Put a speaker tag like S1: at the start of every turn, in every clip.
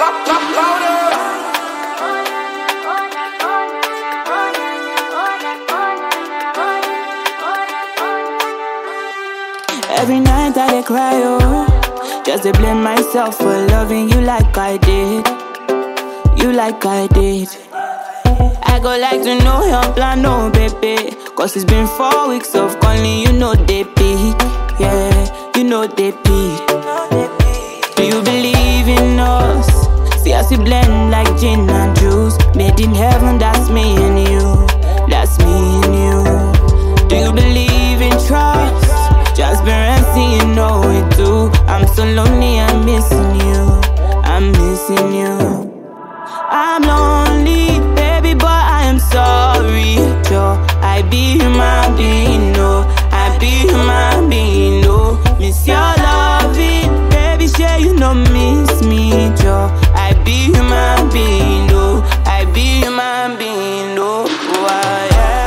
S1: Every night I dey cry, oh, just to blame myself for loving you like I did. You like I did. I go like to know your plan, oh baby. Cause it's been 4 weeks of calling, you know they peak. Yeah, you know they peak. Do you believe in us? See us we blend like gin and juice. Made in heaven, that's me and you. That's me and you. Do you believe in trust? Transparency, you know it too. I'm so lonely, I'm missing you. I'm missing you. I'm lonely, baby, but I am sorry. Joe, I be human being, no. I be human being, no. Miss your loving, baby, sure you know miss me, Joe. I be human being, no. I be human being, no. Oh, yeah.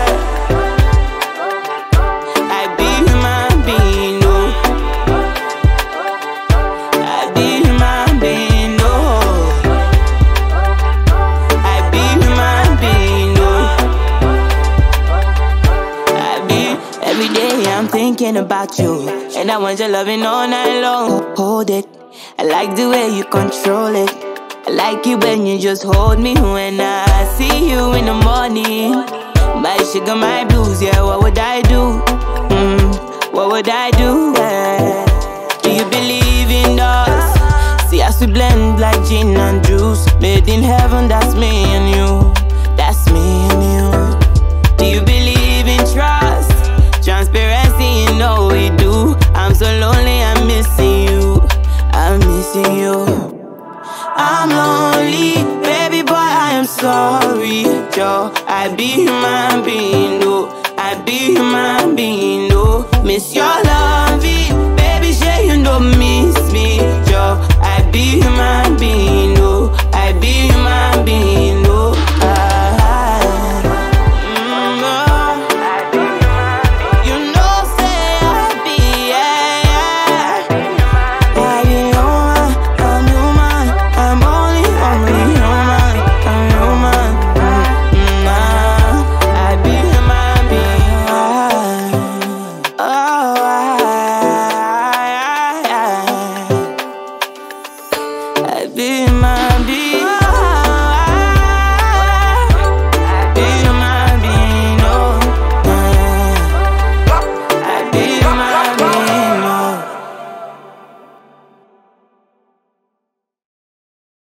S1: I be human being, no. I be human being, no. I be human being, no. I be. Every day I'm thinking about you, and I want your loving all night long. Hold it, I like the way you control it. I like it when you just hold me when I see you in the morning. My sugar, my blues, yeah, what would I do? What would I do? Yeah. Do you believe in us? See us we blend like gin and juice. Made in heaven, that's me and you. That's me and you. Do you believe in trust? Transparency, you know we do. I'm so lonely, I'm missing you. I'm missing you. I'm lonely, baby, but I am sorry, Joe. I be human being, no. I be human being, no. Miss your